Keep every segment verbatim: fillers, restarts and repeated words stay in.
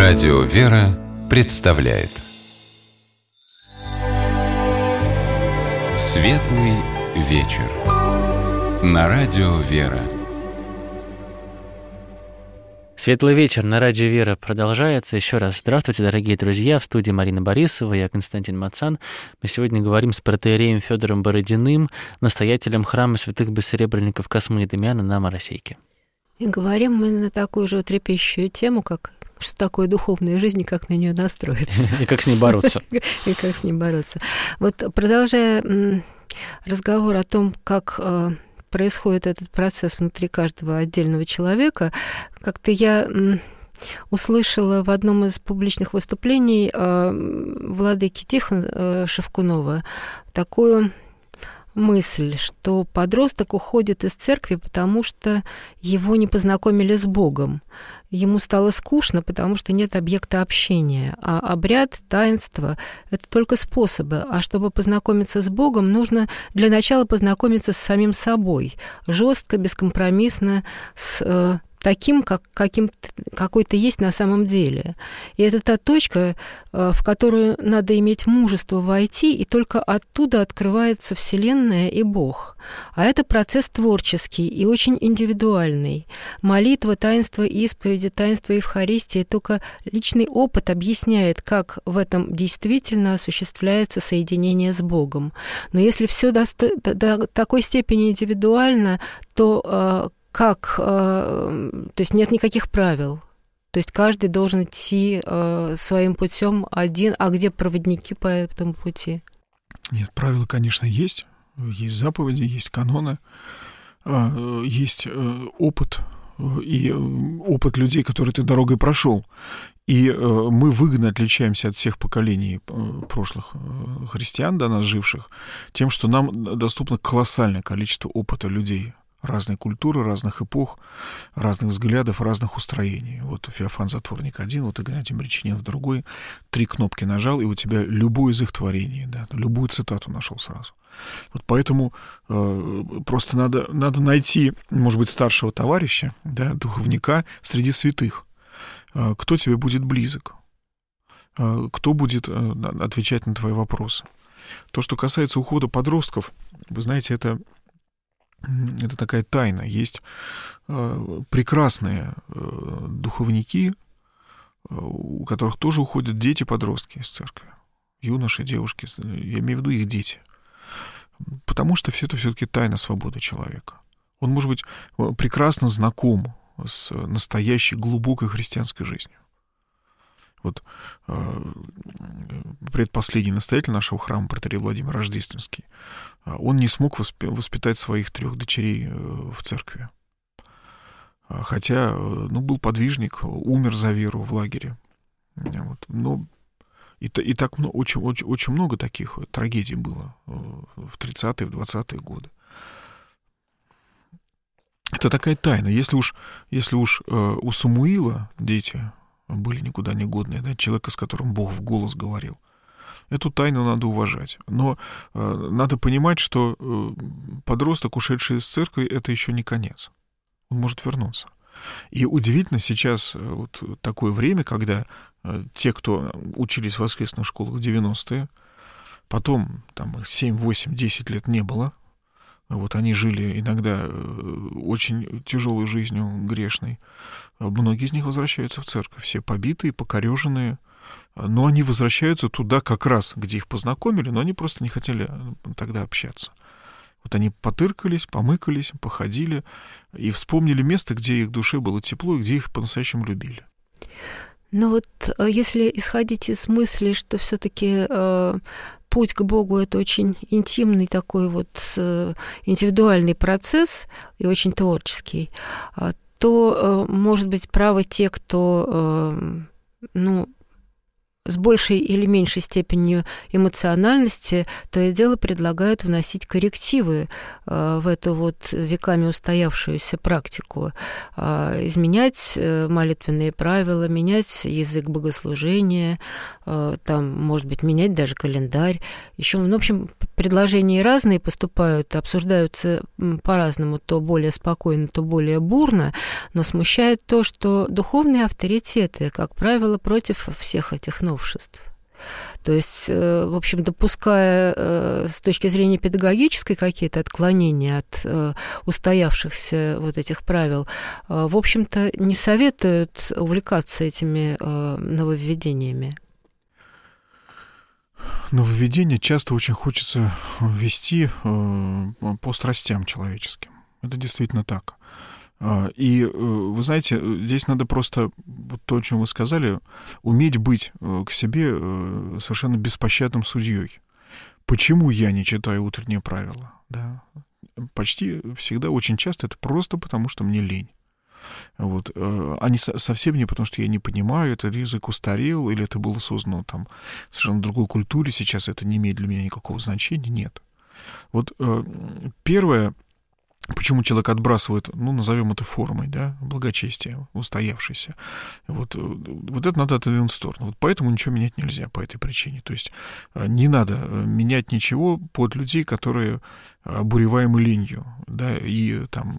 Радио «Вера» представляет Светлый вечер на Радио «Вера». Светлый вечер на Радио «Вера» продолжается. Еще раз здравствуйте, дорогие друзья. В студии Марина Борисова, я Константин Мацан. Мы сегодня говорим с протоиереем Федором Бородиным, настоятелем храма святых бессеребренников Космы и Дамиана на Моросейке. И говорим мы на такую же трепещущую тему, как что такое духовная жизнь и как на нее настроиться. И как с ней бороться. И как с ней бороться. Вот продолжая разговор о том, как происходит этот процесс внутри каждого отдельного человека, как-то я услышала в одном из публичных выступлений владыки Тихона Шевкунова такую мысль, что подросток уходит из церкви, потому что его не познакомили с Богом. Ему стало скучно, потому что нет объекта общения. А обряд, таинство — это только способы. А чтобы познакомиться с Богом, нужно для начала познакомиться с самим собой. Жестко, бескомпромиссно, с таким, как, каким, какой ты есть на самом деле. И это та точка, в которую надо иметь мужество войти, и только оттуда открывается Вселенная и Бог. А это процесс творческий и очень индивидуальный. Молитва, таинство исповеди, таинство Евхаристии, только личный опыт объясняет, как в этом действительно осуществляется соединение с Богом. Но если все до, до, до такой степени индивидуально, то как, то есть нет никаких правил, то есть каждый должен идти своим путем один, а где проводники по этому пути? Нет, правила, конечно, есть, есть заповеди, есть каноны, есть опыт, и опыт людей, которые ты дорогой прошел. И мы выгодно отличаемся от всех поколений прошлых христиан, до нас живших, тем, что нам доступно колоссальное количество опыта людей разной культуры, разных эпох, разных взглядов, разных устроений. Вот Феофан Затворник один, вот Игнатий Мрачинин другой. Три кнопки нажал, и у тебя любое из их творений, да, любую цитату нашел сразу. Вот поэтому э, просто надо, надо найти, может быть, старшего товарища, да, духовника среди святых. Э, кто тебе будет близок? Э, кто будет э, отвечать на твои вопросы? То, что касается ухода подростков, вы знаете, это Это такая тайна. Есть э, прекрасные э, духовники, э, у которых тоже уходят дети-подростки из церкви. Юноши, девушки, я имею в виду их дети. Потому что все это все-таки тайна свободы человека. Он может быть прекрасно знаком с настоящей глубокой христианской жизнью. Вот э, предпоследний настоятель нашего храма, протоиерей Владимир Рождественский, он не смог воспитать своих трех дочерей в церкви. Хотя, ну, был подвижник, умер за веру в лагере. Вот. Но и, и так много, очень, очень, очень много таких трагедий было в тридцатые, в двадцатые годы. Это такая тайна. Если уж, если уж у Самуила дети были никуда не годные, да, человека, с которым Бог в голос говорил, эту тайну надо уважать. Но э, надо понимать, что э, подросток, ушедший из церкви, это еще не конец. Он может вернуться. И удивительно сейчас э, вот такое время, когда э, те, кто учились в воскресных школах в девяностые, потом там семь, восемь, десять лет не было, вот они жили иногда очень тяжелой жизнью, грешной. Многие из них возвращаются в церковь, все побитые, покореженные, но они возвращаются туда как раз, где их познакомили, но они просто не хотели тогда общаться. Вот они потыркались, помыкались, походили и вспомнили место, где их душе было тепло и где их по-настоящему любили. Ну вот если исходить из мысли, что все-таки э, путь к Богу — это очень интимный такой вот э, индивидуальный процесс и очень творческий, э, то, э, может быть, правы те, кто, э, ну, с большей или меньшей степенью эмоциональности, то и дело предлагают вносить коррективы э, в эту вот веками устоявшуюся практику, э, изменять э, молитвенные правила, менять язык богослужения, э, там, может быть, менять даже календарь. Еще, ну, в общем, предложения разные поступают, обсуждаются по-разному, то более спокойно, то более бурно, но смущает то, что духовные авторитеты, как правило, против всех этих новостей. Новшеств. То есть, в общем, допуская с точки зрения педагогической какие-то отклонения от устоявшихся вот этих правил, в общем-то, не советуют увлекаться этими нововведениями. Нововведения часто очень хочется вести по страстям человеческим. Это действительно так. И, вы знаете, здесь надо просто, то, о чем вы сказали, уметь быть к себе совершенно беспощадным судьей. Почему я не читаю утренние правила? Да? Почти всегда, очень часто это просто потому, что мне лень. Вот. А не совсем не потому, что я не понимаю, это язык устарел, или это было создано там, в совершенно другой культуре, сейчас это не имеет для меня никакого значения. Нет. Вот первое, почему человек отбрасывает, ну, назовем это формой, да, благочестия, устоявшейся. Вот, вот это надо отодвинуть в сторону. Вот поэтому ничего менять нельзя по этой причине. То есть не надо менять ничего под людей, которые обуреваемы ленью, да, и там,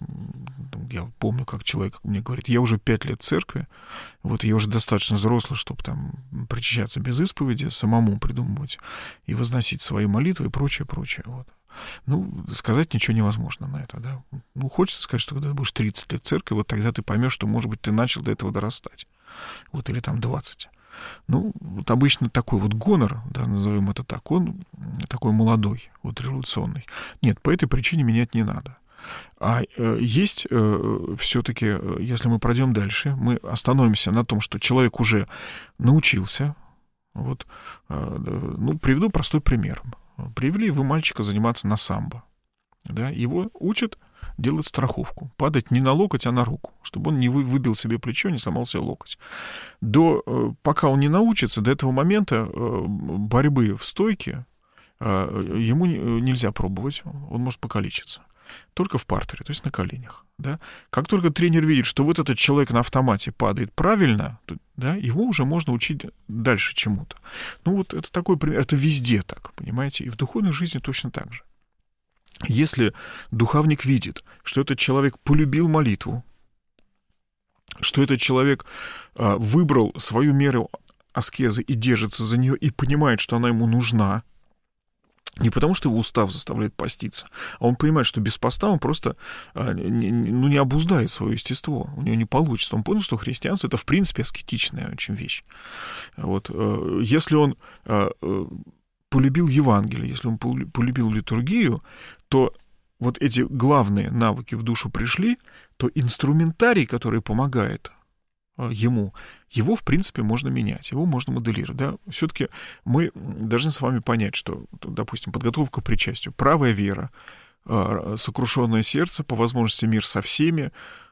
я помню, как человек мне говорит, я уже пять лет в церкви, вот я уже достаточно взрослый, чтобы там причащаться без исповеди, самому придумывать и возносить свои молитвы и прочее, прочее, вот. Ну, сказать ничего невозможно на это, да. Ну, хочется сказать, что когда ты будешь тридцать лет в церкви, вот тогда ты поймешь, что, может быть, ты начал до этого дорастать. Вот, или там двадцать. Ну, вот обычно такой вот гонор, да, назовем это так, он такой молодой, вот революционный. Нет, по этой причине менять не надо. А э, есть э, все-таки, э, если мы пройдем дальше, мы остановимся на том, что человек уже научился. Вот, э, ну, приведу простой пример. Привели вы мальчика заниматься на самбо. Да? Его учат делать страховку. Падать не на локоть, а на руку, чтобы он не выбил себе плечо, не сломал себе локоть. До, пока он не научится, до этого момента борьбы в стойке ему нельзя пробовать, он может покалечиться. Только в партере, то есть на коленях. Да? Как только тренер видит, что вот этот человек на автомате падает правильно, то, да, его уже можно учить дальше чему-то. Ну вот это такой пример, это везде так, понимаете, и в духовной жизни точно так же. Если духовник видит, что этот человек полюбил молитву, что этот человек а, выбрал свою меру аскезы и держится за нее, и понимает, что она ему нужна, не потому, что его устав заставляет поститься, а он понимает, что без поста он просто а, не, ну, не обуздает свое естество, у него не получится. Он понял, что христианство — это, в принципе, аскетичная очень вещь. Вот. Если он а, полюбил Евангелие, если он полюбил литургию, то вот эти главные навыки в душу пришли, то инструментарий, который помогает ему, его, в принципе, можно менять, его можно моделировать. Да? Все-таки мы должны с вами понять, что, допустим, подготовка к причастию, правая вера, сокрушенное сердце, по возможности мир со всеми,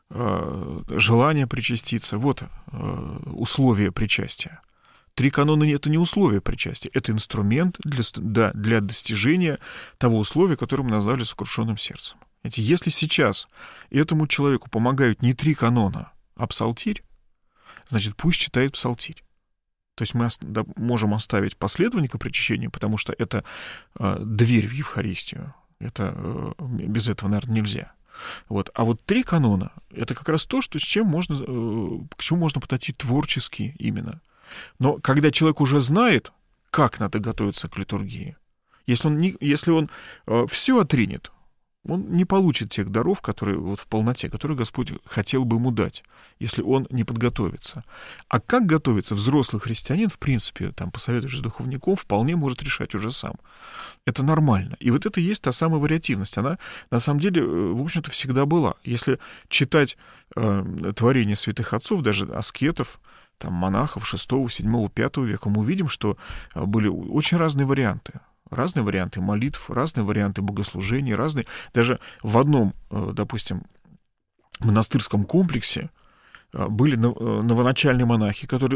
желание причаститься — вот условия причастия. Три канона — это не условие причастия, это инструмент для, да, для достижения того условия, которое мы назвали сокрушенным сердцем. Если сейчас этому человеку помогают не три канона, а псалтирь, значит, пусть читает псалтирь. То есть мы да, можем оставить последование к причащению, потому что это э, дверь в Евхаристию. Это, э, без этого, наверное, нельзя. Вот. А вот три канона — это как раз то, что, с чем можно, э, к чему можно подойти творчески именно. Но когда человек уже знает, как надо готовиться к литургии, если он, не, если он э, все отринет, он не получит тех даров, которые вот в полноте, которые Господь хотел бы ему дать, если он не подготовится. А как готовиться, взрослый христианин, в принципе, там, посоветуешься с духовником, вполне может решать уже сам. Это нормально. И вот это и есть та самая вариативность. Она, на самом деле, в общем-то, всегда была. Если читать э, творения святых отцов, даже аскетов, там, монахов шестого, седьмого, пятого века, мы увидим, что были очень разные варианты. Разные варианты молитв, разные варианты богослужений, разные. Даже в одном, допустим, монастырском комплексе были новоначальные монахи, которые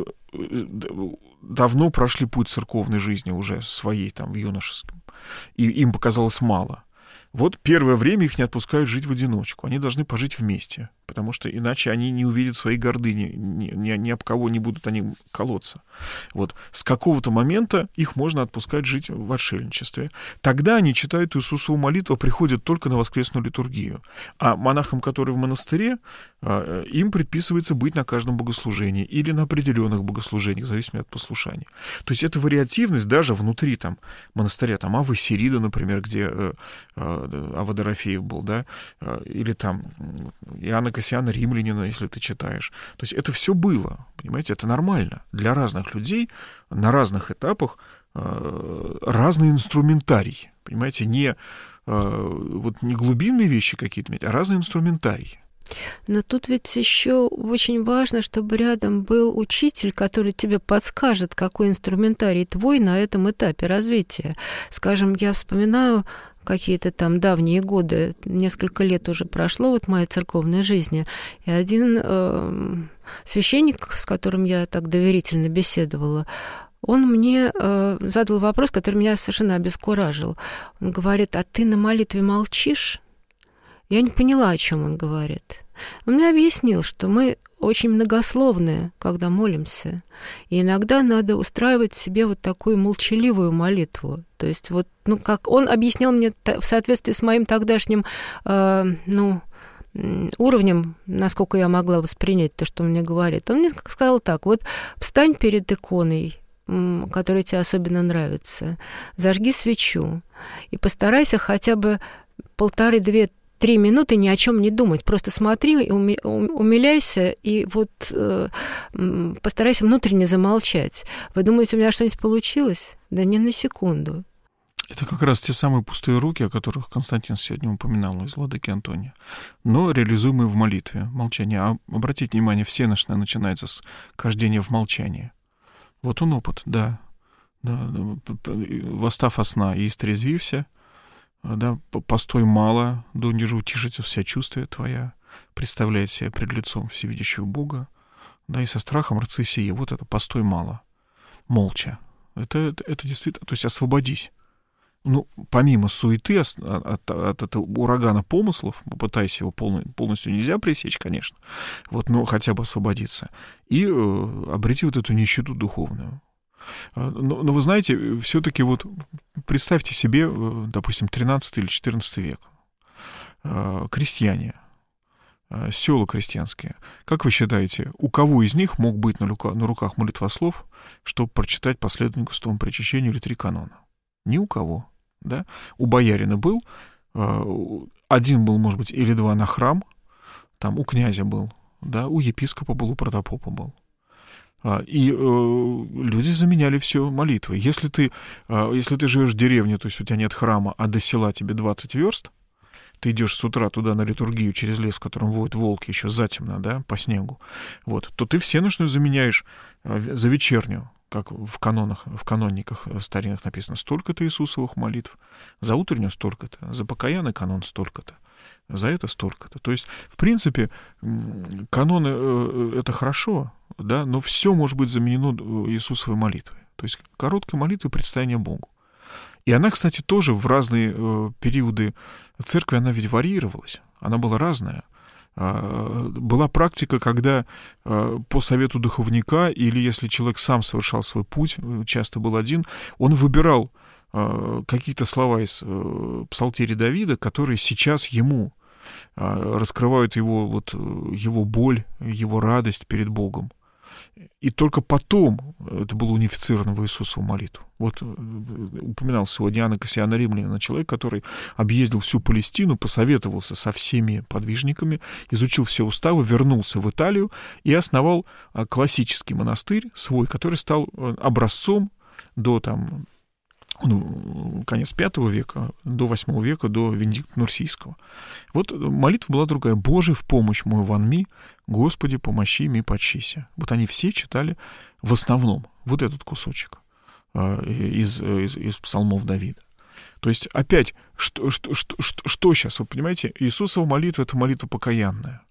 давно прошли путь церковной жизни уже своей, там, в юношеском, и им показалось мало. Вот первое время их не отпускают жить в одиночку. Они должны пожить вместе, потому что иначе они не увидят своей гордыни, ни, ни, ни об кого не будут они колоться. Вот. С какого-то момента их можно отпускать жить в отшельничестве. Тогда они читают Иисусову молитву, приходят только на воскресную литургию. А монахам, которые в монастыре, им предписывается быть на каждом богослужении или на определенных богослужениях, в зависимости от послушания. То есть эта вариативность даже внутри там, монастыря, там Авва Сирида, например, где Авва Дорофеев был, да, или там Иоанна Кассиана Римлянина, если ты читаешь. То есть это все было, понимаете, это нормально. Для разных людей на разных этапах э, разный инструментарий, понимаете, не, э, вот не глубинные вещи какие-то, а разный инструментарий. Но тут ведь еще очень важно, чтобы рядом был учитель, который тебе подскажет, какой инструментарий твой на этом этапе развития. Скажем, я вспоминаю какие-то там давние годы, несколько лет уже прошло вот моей церковной жизни, и один э, священник, с которым я так доверительно беседовала, он мне э, задал вопрос, который меня совершенно обескуражил. Он говорит: а ты на молитве молчишь? Я не поняла, о чем он говорит. Он мне объяснил, что мы очень многословные, когда молимся. И иногда надо устраивать себе вот такую молчаливую молитву. То есть вот, ну, как он объяснял мне в соответствии с моим тогдашним, э, ну, уровнем, насколько я могла воспринять то, что он мне говорит. Он мне сказал так: вот встань перед иконой, которая тебе особенно нравится, зажги свечу и постарайся хотя бы полторы-две Три минуты ни о чем не думать, просто смотри и умиляйся, и вот э, постарайся внутренне замолчать. Вы думаете, у меня что-нибудь получилось? Да не на секунду. Это как раз те самые пустые руки, о которых Константин сегодня упоминал из Владыки Антония, но реализуемые в молитве, молчание. А обратите внимание, всенощное начинается с хождения в молчании. Вот он опыт, да. да, да. «Восстав от сна и истрезвився», да, постой мало, донде же утишится вся чувствие твоя, представляет себя пред лицом всевидящего Бога, да, и со страхом рцы сие. Вот это постой мало, молча. Это, это, это действительно, то есть освободись. Ну, помимо суеты, от, от, от этого урагана помыслов, попытайся его полностью, полностью нельзя пресечь, конечно, вот, но хотя бы освободиться. И э, обрети вот эту нищету духовную. Но, но вы знаете, все-таки вот представьте себе, допустим, тринадцатый или четырнадцатый век. Крестьяне, села крестьянские. Как вы считаете, у кого из них мог быть на, рука, на руках молитвослов, чтобы прочитать последовательно густому причащению или три канона? Ни у кого. Да? У боярина был, один был, может быть, или два на храм, там у князя был, да? У епископа был, у протопопа был. И э, люди заменяли все молитвой. Если ты, э, если ты живешь в деревне, то есть у тебя нет храма, а до села тебе двадцать верст, ты идешь с утра туда на литургию через лес, в котором воют волки, еще затемно, да, по снегу, вот, то ты всенощную заменяешь э, за вечернюю, как в канонах, в канонниках старинных написано, столько-то Иисусовых молитв, за утреннюю столько-то, за покаянный канон столько-то, за это столько-то. То есть, в принципе, каноны э, — это хорошо, да, но все может быть заменено Иисусовой молитвой. То есть короткой молитвой предстояния Богу. И она, кстати, тоже в разные э, периоды церкви, она ведь варьировалась, она была разная. Э, была практика, когда э, по совету духовника, или если человек сам совершал свой путь, часто был один, он выбирал э, какие-то слова из э, псалтири Давида, которые сейчас ему э, раскрывают его, вот, его боль, его радость перед Богом. И только потом это было унифицировано в Иисусову молитву. Вот упоминал сегодня Иоанна Кассиана Римлянина, человек, который объездил всю Палестину, посоветовался со всеми подвижниками, изучил все уставы, вернулся в Италию и основал классический монастырь свой, который стал образцом до там, ну, конец пятого века, до восьмого века, до Венедикта Нурсийского. Вот молитва была другая. «Боже, в помощь мой ванми, Господи, помощи ми подчися». Вот они все читали в основном вот этот кусочек из, из, из псалмов Давида. То есть опять, что, что, что, что, что сейчас, вы понимаете, Иисусова молитва — это молитва покаянная.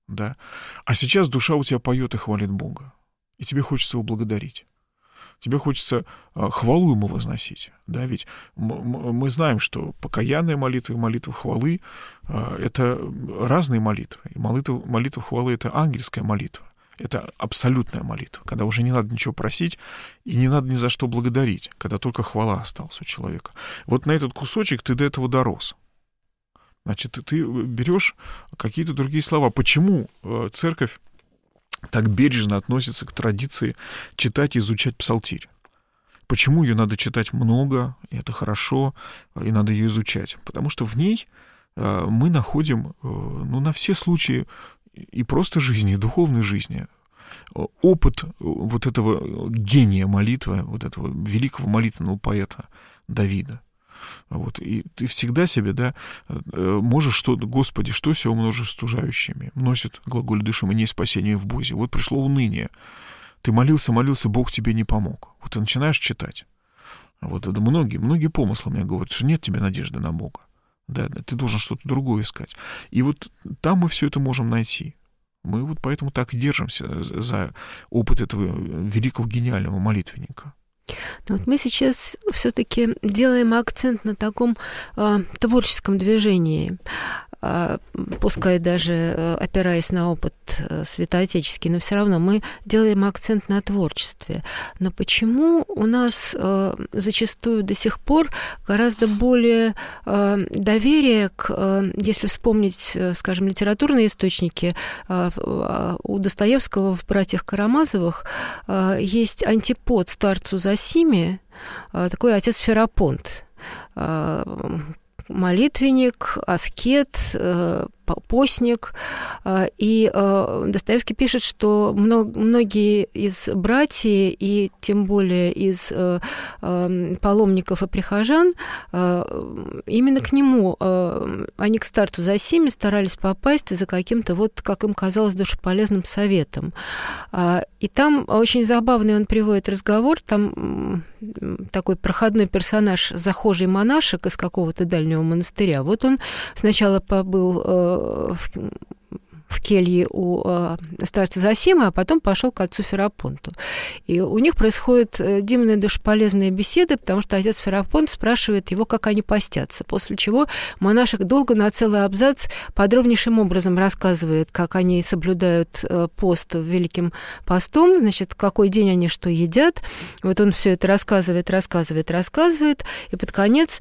да, а сейчас душа у тебя поет и хвалит Бога, и тебе хочется его благодарить. Тебе хочется э, хвалу ему возносить, да, ведь м- мы знаем, что покаянная молитва и молитва хвалы э, — это разные молитвы. И молитва, молитва хвалы — это ангельская молитва, это абсолютная молитва, когда уже не надо ничего просить и не надо ни за что благодарить, когда только хвала осталась у человека. Вот на этот кусочек ты до этого дорос. Значит, ты берешь какие-то другие слова. Почему э, церковь так бережно относится к традиции читать и изучать псалтирь? Почему ее надо читать много, и это хорошо, и надо ее изучать? Потому что в ней э, мы находим, э, ну, на все случаи и просто жизни, и духовной жизни, опыт вот этого гения молитвы, вот этого великого молитвенного поэта Давида. Вот, и ты всегда себе, да, можешь что-то, Господи, что сего множишь стужающими, носит глаголь дыши мне спасение в Бозе. Вот пришло уныние. Ты молился, молился, Бог тебе не помог. Вот ты начинаешь читать. Вот это многие, многие помыслы мне говорят, что нет тебе надежды на Бога. Да, ты должен что-то другое искать. И вот там мы все это можем найти. Мы вот поэтому так и держимся за опыт этого великого гениального молитвенника. Но вот мы сейчас все-таки делаем акцент на таком э, творческом движении, э, пускай даже опираясь на опыт э, святоотеческий, но все равно мы делаем акцент на творчестве. Но почему у нас э, зачастую до сих пор гораздо более э, доверие к, э, если вспомнить, э, скажем, литературные источники, э, э, у Достоевского в «Братьях Карамазовых» э, есть антипод старцу Зосиме, э, такой отец Ферапонт, э, молитвенник, аскет, постник. И Достоевский пишет, что многие из братьев, и тем более из паломников и прихожан, именно к нему, они к старцу Зосиме старались попасть за каким-то, вот, как им казалось, душеполезным советом. И там очень забавный он приводит разговор, там такой проходной персонаж, захожий монашек из какого-то дальнего монастыря. Вот он сначала побыл э, в, в келье у э, старца Зосимы, а потом пошел к отцу Ферапонту. И у них происходит дивная душеполезная беседа, потому что отец Ферапонт спрашивает его, как они постятся, после чего монашек долго на целый абзац подробнейшим образом рассказывает, как они соблюдают пост Великим постом, значит, какой день они что едят. Вот он все это рассказывает, рассказывает, рассказывает, и под конец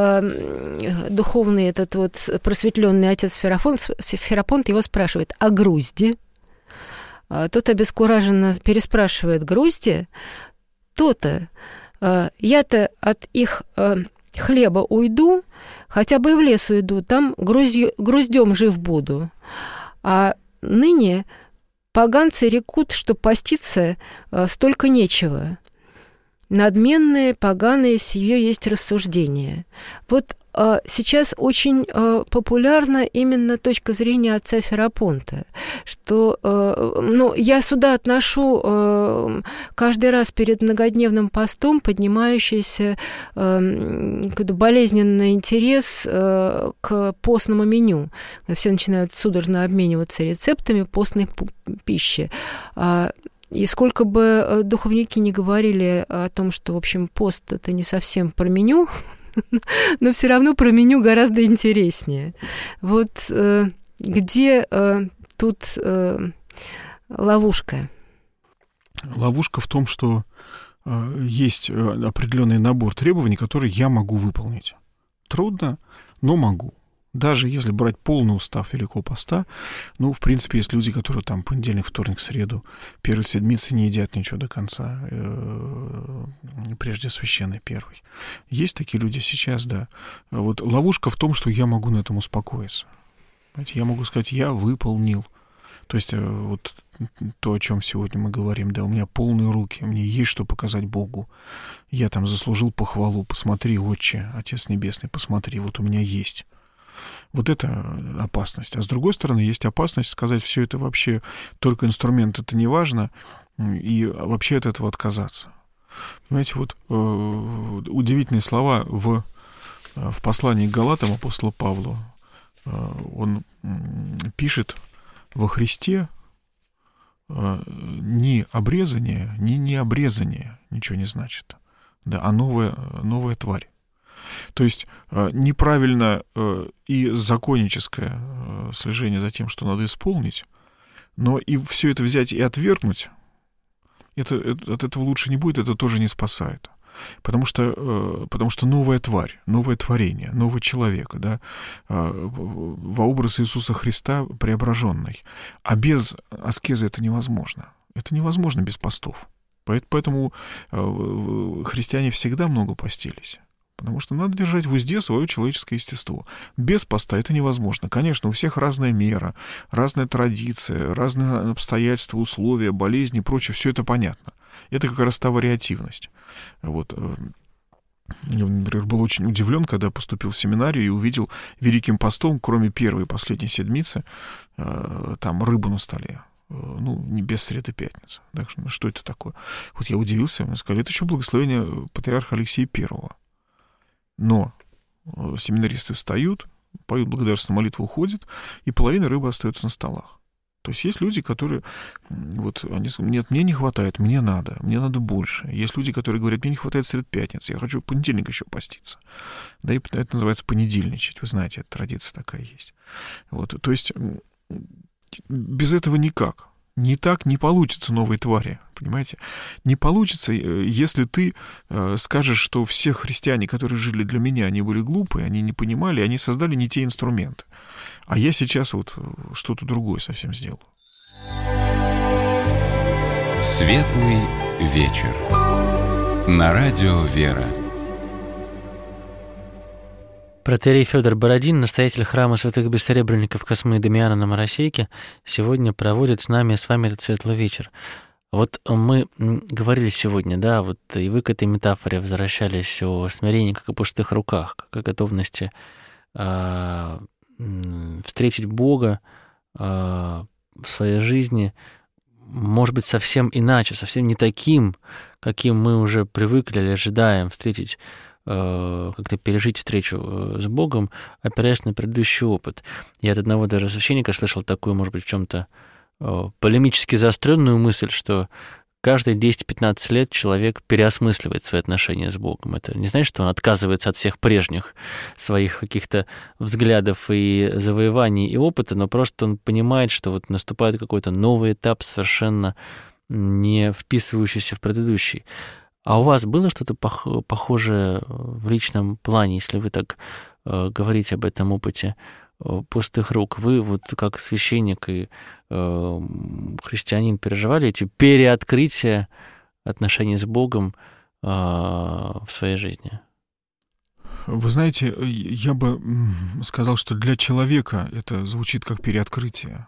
э, духовный этот вот просветленный отец Ферапонт, Ферапонт его спрашивает: «А грузди?» Тот обескураженно переспрашивает: «Грузди? То-то. Я-то от их хлеба уйду, хотя бы и в лес уйду, там груздью, груздем жив буду. А ныне поганцы рекут, что поститься столько нечего. Надменные, поганые, сие есть рассуждение». Вот э, сейчас очень э, популярна именно точка зрения отца Ферапонта, что э, ну, я сюда отношу э, каждый раз перед многодневным постом поднимающийся э, болезненный интерес э, к постному меню. Все начинают судорожно обмениваться рецептами постной пищи. И сколько бы духовники не говорили о том, что, в общем, пост – это не совсем про меню, но все равно про меню гораздо интереснее. Вот э, где э, тут э, ловушка? Ловушка в том, что э, есть определенный набор требований, которые я могу выполнить. Трудно, но могу. Даже если брать полный устав Великого Поста, ну, в принципе, есть люди, которые там понедельник, вторник, среду, первой седмицы не едят ничего до конца, э, прежде священной первой. Есть такие люди сейчас, да. Вот ловушка в том, что я могу на этом успокоиться. Знаете, я могу сказать: я выполнил. То есть вот то, о чем сегодня мы говорим, да, у меня полные руки, мне есть что показать Богу. Я там заслужил похвалу. Посмотри, Отче, Отец Небесный, посмотри, вот у меня есть. Вот это опасность. А с другой стороны, есть опасность сказать: все это вообще только инструмент, это не важно, и вообще от этого отказаться. Понимаете, вот э, удивительные слова в, в послании к Галатам апостола Павла. Э, он э, пишет во Христе ни обрезание, ни необрезание ничего не значит, да, а новая, новая тварь. То есть неправильно и законническое слежение за тем, что надо исполнить, но и все это взять и отвергнуть, это, это, от этого лучше не будет, это тоже не спасает. Потому что, потому что новая тварь, новое творение, новый человек, да, во образ Иисуса Христа преображенный. А без аскезы это невозможно. Это невозможно без постов. Поэтому христиане всегда много постились. Потому что надо держать в узде свое человеческое естество. Без поста это невозможно. Конечно, у всех разная мера, разная традиция, разные обстоятельства, условия, болезни и прочее. Все это понятно. Это как раз та вариативность. Вот. Я, например, был очень удивлен, когда поступил в семинарию и увидел Великим постом, кроме первой и последней седмицы, там рыбу на столе. Ну, не без среды пятницы. Так что, что это такое? Вот я удивился, мне сказали, это еще благословение патриарха Алексея Первого. Но семинаристы встают, поют благодарственную молитву, уходят, и половина рыбы остается на столах. То есть есть люди, которые, вот, они сказали, нет, мне не хватает, мне надо, мне надо больше. Есть люди, которые говорят, мне не хватает среды пятницы, я хочу в понедельник еще поститься. Да, и это называется понедельничать, вы знаете, эта традиция такая есть. Вот, то есть без этого никак. Не так не получится новой твари, понимаете? Не получится, если ты э, скажешь, что все христиане, которые жили для меня, они были глупые, они не понимали, они создали не те инструменты. А я сейчас вот что-то другое совсем сделал. Светлый вечер. На радио «Вера». Протоиерей Фёдор Бородин, настоятель храма святых бессеребренников Космы и Дамиана на Моросейке, сегодня проводит с нами и с вами этот светлый вечер. Вот мы говорили сегодня, да, вот и вы к этой метафоре возвращались о смирении как о пустых руках, как о готовности э, встретить Бога э, в своей жизни, может быть, совсем иначе, совсем не таким, каким мы уже привыкли или ожидаем встретить, как-то пережить встречу с Богом, опираясь на предыдущий опыт. Я от одного даже священника слышал такую, может быть, в чем-то полемически заостренную мысль, что каждые десять-пятнадцать лет человек переосмысливает свои отношения с Богом. Это не значит, что он отказывается от всех прежних своих каких-то взглядов и завоеваний и опыта, но просто он понимает, что вот наступает какой-то новый этап, совершенно не вписывающийся в предыдущий. А у вас было что-то пох- похожее в личном плане, если вы так э, говорите об этом опыте э, пустых рук? Вы вот как священник и э, христианин переживали эти переоткрытия отношений с Богом э, в своей жизни? Вы знаете, я бы сказал, что для человека это звучит как переоткрытие.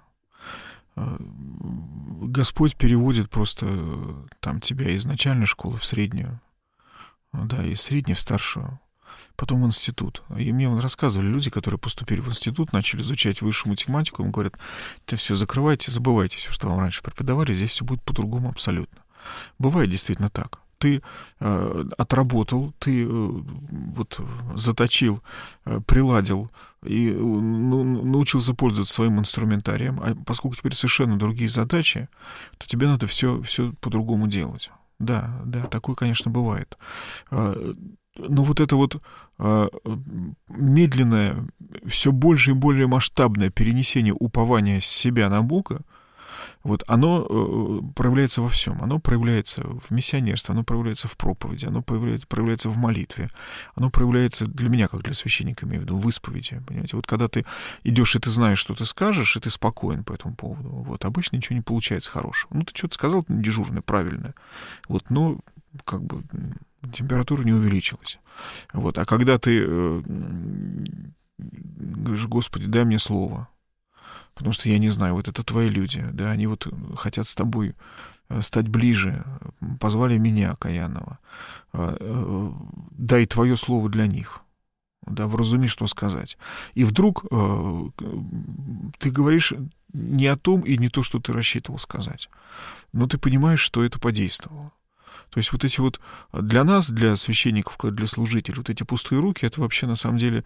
Господь переводит просто там тебя из начальной школы в среднюю, да, из средней в старшую, потом в институт. И мне рассказывали люди, которые поступили в институт, начали изучать высшую математику, им говорят, это все закрывайте, забывайте все, что вам раньше преподавали, здесь все будет по-другому абсолютно. Бывает действительно так. Ты э, отработал, ты э, вот заточил, э, приладил и э, ну, научился пользоваться своим инструментарием, а поскольку теперь совершенно другие задачи, то тебе надо все, все по-другому делать. Да, да, такое, конечно, бывает. Э, но вот это вот э, медленное, все больше и более масштабное перенесение упования с себя на Бога, вот оно э, проявляется во всем. Оно проявляется в миссионерстве, оно проявляется в проповеди, оно проявляется, проявляется в молитве, оно проявляется для меня, как для священника, имею в виду, в исповеди. Понимаете? Вот когда ты идешь и ты знаешь, что ты скажешь, и ты спокоен по этому поводу, вот, обычно ничего не получается хорошего. Ну, ты что-то сказал дежурное, правильное, вот, но как бы температура не увеличилась. Вот. А когда ты э, говоришь, Господи, дай мне слово, потому что я не знаю, вот это твои люди, да, они вот хотят с тобой стать ближе, позвали меня, окаянного, дай твое слово для них, да, вразуми, что сказать. И вдруг э, ты говоришь не о том и не то, что ты рассчитывал сказать, но ты понимаешь, что это подействовало. То есть вот эти вот для нас, для священников, для служителей, вот эти пустые руки, это вообще на самом деле,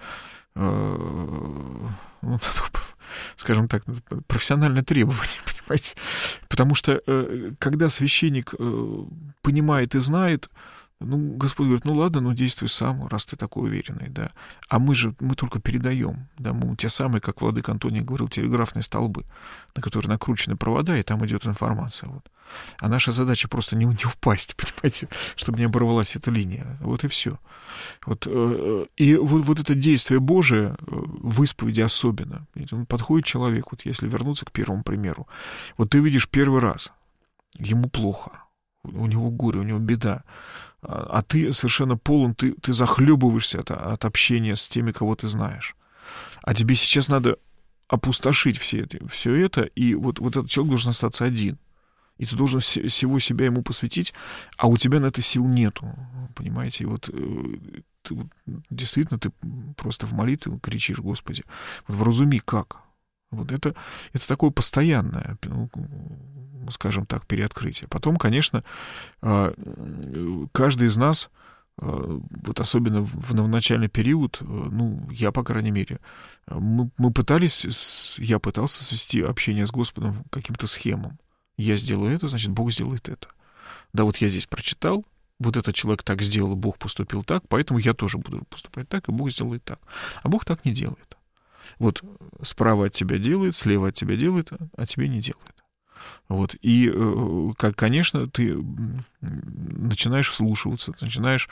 э, ну, скажем так, профессиональное требование, понимаете? Потому что э, когда священник э, понимает и знает, ну, Господь говорит, ну ладно, ну действуй сам, раз ты такой уверенный, да. А мы же, мы только передаем, да, мы те самые, как владыка Антоний говорил, телеграфные столбы, на которые накручены провода, и там идет информация, вот. А наша задача просто не, не упасть, понимаете, чтобы не оборвалась эта линия, вот и все. Вот, э, и вот, вот это действие Божие в исповеди особенно, он подходит человек, вот если вернуться к первому примеру, вот ты видишь первый раз, ему плохо, у него горе, у него беда, а ты совершенно полон, ты, ты захлебываешься от, от общения с теми, кого ты знаешь. А тебе сейчас надо опустошить все это, все это, и вот, вот этот человек должен остаться один. И ты должен всего себя ему посвятить, а у тебя на это сил нету, понимаете? И вот, ты, вот действительно ты просто в молитве кричишь: Господи, вот вразуми как. Вот это, это такое постоянное, ну, скажем так, переоткрытие. Потом, конечно, каждый из нас, вот особенно в новоначальный период, ну, я, по крайней мере, мы, мы пытались, я пытался свести общение с Господом к каким-то схемам. Я сделаю это, значит, Бог сделает это. Да, вот я здесь прочитал, вот этот человек так сделал, Бог поступил так, поэтому я тоже буду поступать так, и Бог сделает так. А Бог так не делает. Вот справа от тебя делает, слева от тебя делает, а тебе не делает. Вот. И, как, конечно, ты начинаешь вслушиваться, начинаешь...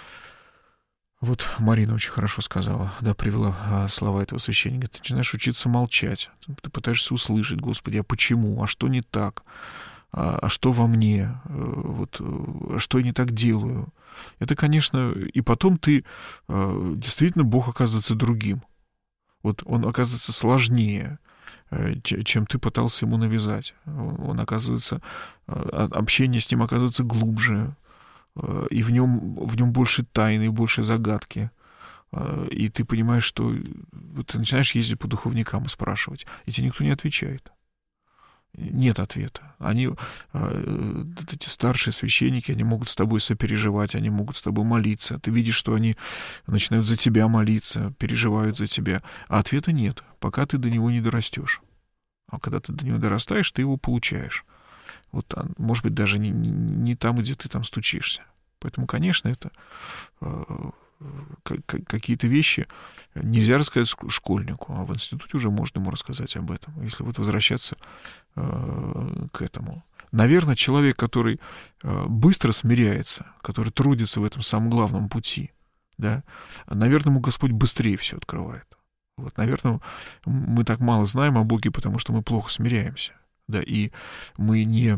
Вот Марина очень хорошо сказала, да, привела слова этого священника. Ты начинаешь учиться молчать, ты пытаешься услышать: Господи, а почему, а что не так, а, а что во мне, вот, а что я не так делаю. Это, конечно, и потом ты, действительно, Бог оказывается другим. Вот он оказывается сложнее, чем ты пытался ему навязать. Он оказывается, общение с ним оказывается глубже, и в нем, в нем больше тайны, больше загадки. И ты понимаешь, что ты начинаешь ездить по духовникам и спрашивать, и тебе никто не отвечает. Нет ответа. Они, эти старшие священники, они могут с тобой сопереживать, они могут с тобой молиться. Ты видишь, что они начинают за тебя молиться, переживают за тебя. А ответа нет, пока ты до него не дорастешь. А когда ты до него дорастаешь, ты его получаешь. Вот, может быть, даже не, не там, где ты там стучишься. Поэтому, конечно, это э, какие-то вещи нельзя рассказать школьнику, а в институте уже можно ему рассказать об этом, если вот возвращаться э, к этому. Наверное, человек, который э, быстро смиряется, который трудится в этом самом главном пути, да, наверное, ему Господь быстрее все открывает. Вот, наверное, мы так мало знаем о Боге, потому что мы плохо смиряемся. Да, и мы не...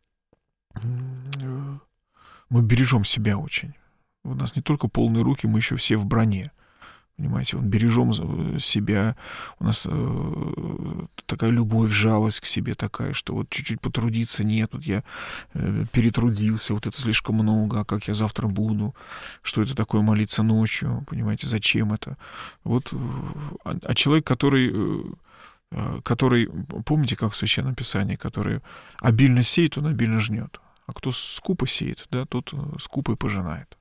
Мы бережем себя очень. У нас не только полные руки, мы еще все в броне. Понимаете, он бережем себя. У нас э, такая любовь, жалость к себе такая, что вот чуть-чуть потрудиться нет. Вот я э, перетрудился, вот это слишком много, а как я завтра буду? Что это такое молиться ночью? Понимаете, зачем это? Вот, а, а человек, который... который, помните, как в Священном Писании, который обильно сеет, он обильно жнет. А кто скупо сеет, да, тот скупо и пожинает.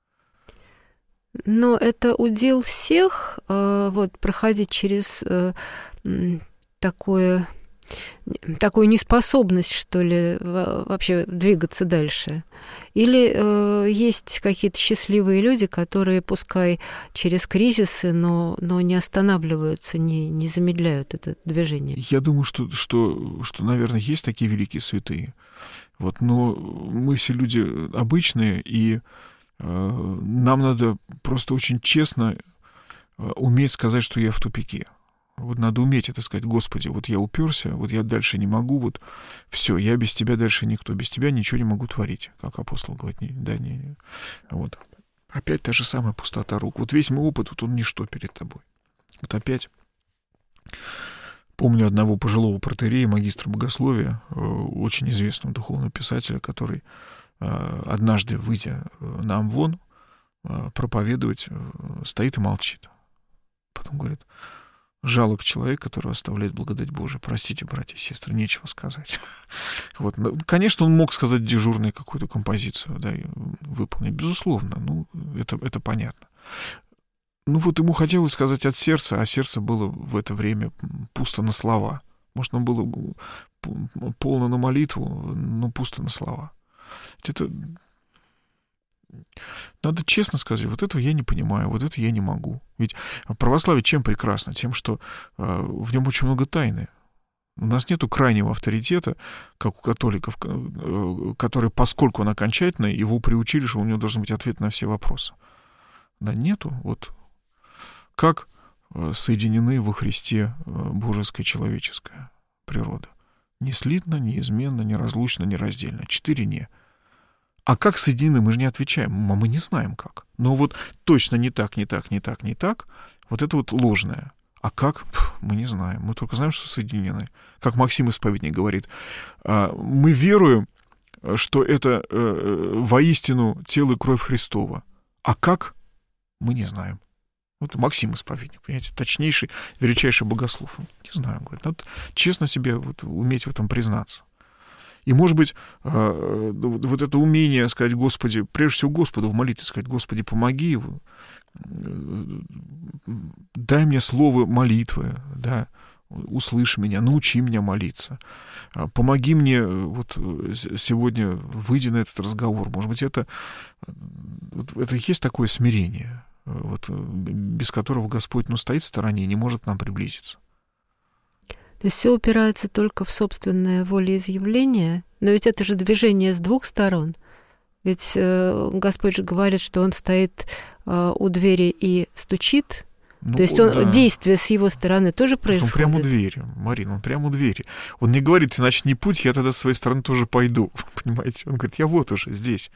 Но это удел всех, вот, проходить через такое, такую неспособность, что ли, вообще двигаться дальше. Или э, есть какие-то счастливые люди, которые, пускай через кризисы, но, но не останавливаются, не, не замедляют это движение? Я думаю, что, что, что, наверное, есть такие великие святые. Вот, но мы все люди обычные, и э, нам надо просто очень честно э, уметь сказать, что я в тупике. Вот надо уметь это сказать: Господи, вот я уперся, вот я дальше не могу, вот все, я без тебя дальше никто, без тебя ничего не могу творить, как апостол говорит, не, да, не, не. Вот. Опять та же самая пустота рук. Вот весь мой опыт, вот он ничто перед тобой. Вот опять помню одного пожилого протоиерея, магистра богословия, очень известного духовного писателя, который однажды, выйдя на амвон, проповедовать, стоит и молчит. Потом говорит: жалок человек, который оставляет благодать Божию. Простите, братья и сестры, нечего сказать. Вот. Конечно, он мог сказать дежурную какую-то композицию, да, выполнить, безусловно, ну, это, это понятно. Ну, вот ему хотелось сказать от сердца, а сердце было в это время пусто на слова. Может, оно было полно на молитву, но пусто на слова. Это... Надо честно сказать, вот этого я не понимаю, вот это я не могу. Ведь православие чем прекрасно? Тем, что э, в нем очень много тайны. У нас нету крайнего авторитета, как у католиков, который, поскольку он окончательный, его приучили, что у него должен быть ответ на все вопросы. Да нету. Вот как соединены во Христе божеская и человеческая природа? Не слитно, неизменно, неразлучно, нераздельно. Четыре «не». А как соединены, мы же не отвечаем, а мы не знаем как. Но вот точно не так, не так, не так, не так, вот это вот ложное. А как? Мы не знаем. Мы только знаем, что соединены. Как Максим Исповедник говорит, мы веруем, что это воистину тело и кровь Христова. А как? Мы не знаем. Вот Максим Исповедник, понимаете, точнейший, величайший богослов. Не знаю, говорит, надо честно себе вот уметь в этом признаться. И, может быть, вот это умение сказать, Господи, прежде всего Господу в молитве сказать, Господи, помоги его, дай мне слово молитвы, да, услышь меня, научи меня молиться, помоги мне вот сегодня выйти на этот разговор. Может быть, это, вот, это и есть такое смирение, вот, без которого Господь, ну, стоит в стороне и не может к нам приблизиться. То есть все упирается только в собственное волеизъявление, но ведь это же движение с двух сторон. Ведь э, Господь же говорит, что Он стоит э, у двери и стучит. Ну, то есть он, да. действие с его стороны тоже происходит. Он прямо у двери, Марина, он прямо у двери. Он не говорит, значит, не путь, я тогда с своей стороны тоже пойду. Понимаете? Он говорит, я вот уже здесь.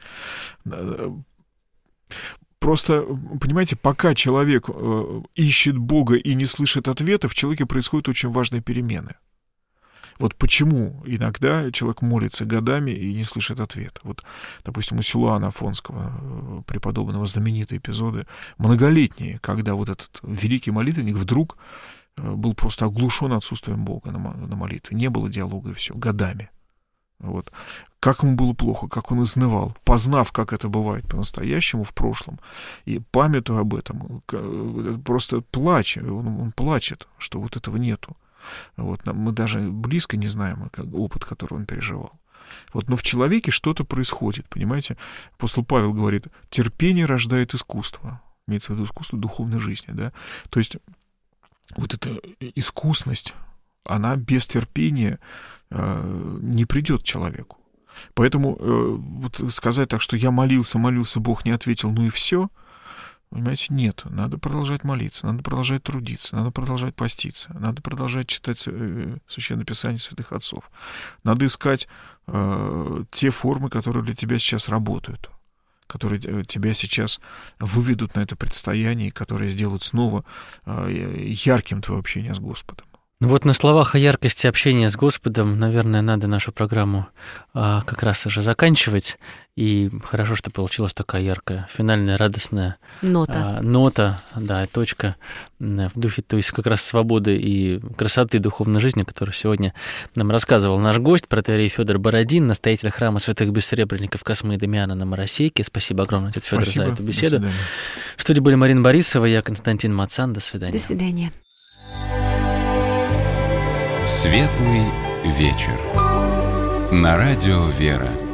Просто, понимаете, пока человек э, ищет Бога и не слышит ответа, в человеке происходят очень важные перемены. Вот почему иногда человек молится годами и не слышит ответа. Вот, допустим, у Силуана Афонского, преподобного, знаменитые эпизоды, многолетние, когда вот этот великий молитвенник вдруг был просто оглушен отсутствием Бога на, на молитве. Не было диалога и все, годами. Вот. Как ему было плохо, как он изнывал, познав, как это бывает по-настоящему в прошлом, и памятуя об этом, просто плача, он, он плачет, что вот этого нету. Вот. Мы даже близко не знаем как, опыт, который он переживал. Вот. Но в человеке что-то происходит, понимаете? Апостол Павел говорит, терпение рождает искусство. Имеется в виду искусство духовной жизни, да? То есть вот эта искусность, она без терпения э, не придет к человеку. Поэтому э, вот сказать так, что я молился, молился, Бог не ответил, ну и все, понимаете, нет. Надо продолжать молиться, надо продолжать трудиться, надо продолжать поститься, надо продолжать читать э, Священное Писание святых отцов. Надо искать э, те формы, которые для тебя сейчас работают, которые тебя сейчас выведут на это предстояние, которые сделают снова э, ярким твое общение с Господом. Ну вот на словах о яркости общения с Господом, наверное, надо нашу программу а, как раз уже заканчивать. И хорошо, что получилась такая яркая, финальная, радостная нота, а, нота, да, точка в духе, то есть как раз свободы и красоты духовной жизни, которую сегодня нам рассказывал наш гость, протоиерей Фёдор Бородин, настоятель храма святых бессребренников Космы и Дамиана на Моросейке. Спасибо огромное, отец Фёдор, за эту беседу. В студии были Марина Борисова, я Константин Мацан. До свидания. До свидания. Светлый вечер. На радио «Вера».